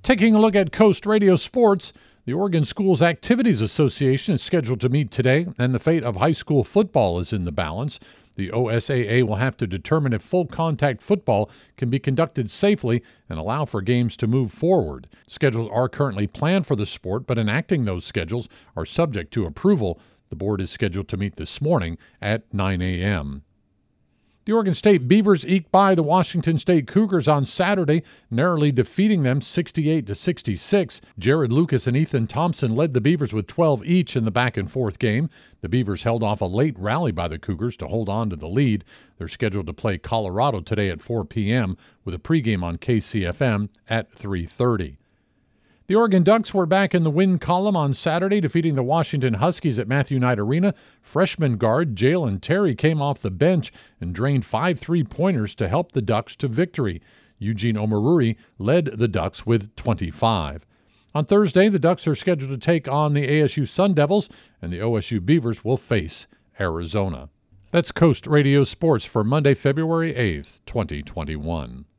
Taking a look at Coast Radio Sports, the Oregon Schools Activities Association is scheduled to meet today, and the fate of high school football is in the balance. The OSAA will have to determine if full contact football can be conducted safely and allow for games to move forward. Schedules are currently planned for the sport, but enacting those schedules are subject to approval. The board is scheduled to meet this morning at 9 a.m. The Oregon State Beavers eked by the Washington State Cougars on Saturday, narrowly defeating them 68-66. Jared Lucas and Ethan Thompson led the Beavers with 12 each in the back-and-forth game. The Beavers held off a late rally by the Cougars to hold on to the lead. They're scheduled to play Colorado today at 4 p.m. with a pregame on KCFM at 3:30. The Oregon Ducks were back in the win column on Saturday, defeating the Washington Huskies at Matthew Knight Arena. Freshman guard Jalen Terry came off the bench and drained 5 3-pointers to help the Ducks to victory. Eugene Omaruri led the Ducks with 25. On Thursday, the Ducks are scheduled to take on the ASU Sun Devils, and the OSU Beavers will face Arizona. That's Coast Radio Sports for Monday, February 8th, 2021.